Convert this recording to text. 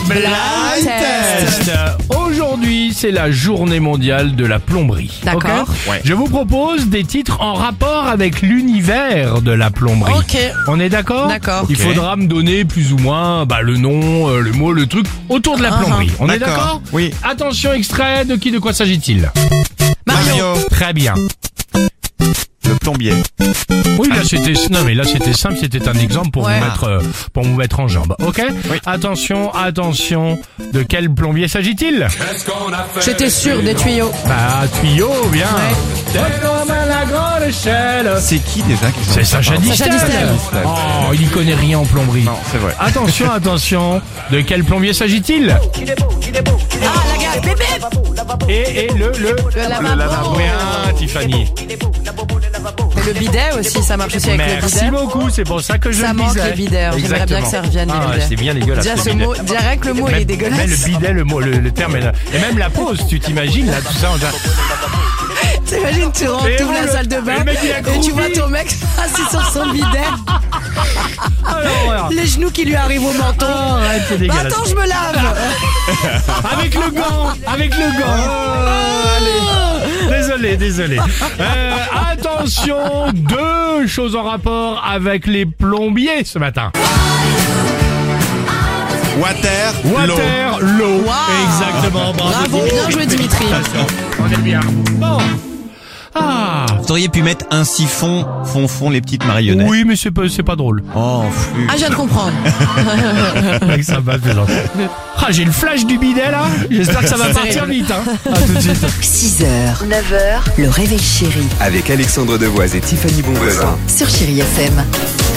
Blind Test. Aujourd'hui, c'est la journée mondiale de la plomberie. D'accord. Ok. Je vous propose des titres en rapport avec l'univers de la plomberie. Ok. On est d'accord? D'accord. Il faudra me donner plus ou moins le nom, le mot, le truc autour de la plomberie. On est d'accord? Oui. Attention, extrait de qui, de quoi s'agit-il? Mario. Très bien. Le plombier. Oui, là c'était simple, c'était un exemple pour Ouais. vous mettre en jambe. OK? Oui. Attention, de quel plombier s'agit-il? J'étais sûr des tuyaux. Tuyau, bien. C'est comme à la grande échelle. C'est qui déjà qui C'est Sacha Distel. Distel. Oh, il y connaît rien en plomberie. Non, c'est vrai. Attention, de quel plombier s'agit-il? Ah, la gare, bébé. Et le Le lavabo. Bien, Tiffany. Mais le bidet aussi, ça marche aussi avec le Merci bidet. beaucoup, c'est pour ça que je Ça le manque disais. les bidets. J'aimerais bien que ça revienne, les bidets. C'est bien dégueulasse. Déjà, le ce bidet. mot, direct le mot, il est Mais dégueulasse. le bidet, le terme est là. Et même la pause, tu t'imagines là, tout ça. T'imagines, tu rentres, Et t'ouvres où la le- salle de bain le mec, il a et tu vois croupi. ton mec assis sur son bidet, Alors, les genoux qui lui arrivent au menton. arrête, c'est dégueulasse. Attends, je me lave. Avec le gant. Désolé. Attention, deux choses en rapport avec les plombiers ce matin. Water, l'eau. Wow. Exactement. Bravo, bien joué, Dimitri. On est bien. Bon. Vous auriez pu mettre un siphon, fond les petites marionnettes. Oui, mais c'est pas drôle. Oh, flûte. Ah, je viens de comprendre. Avec ça va, plaisante. J'ai le flash du bidet là. J'espère que ça va C'est partir terrible. vite. À tout de suite. 6h, 9h, le réveil chéri Avec Alexandre Devoise et Tiffany Bonvoisin. sur Chéri FM.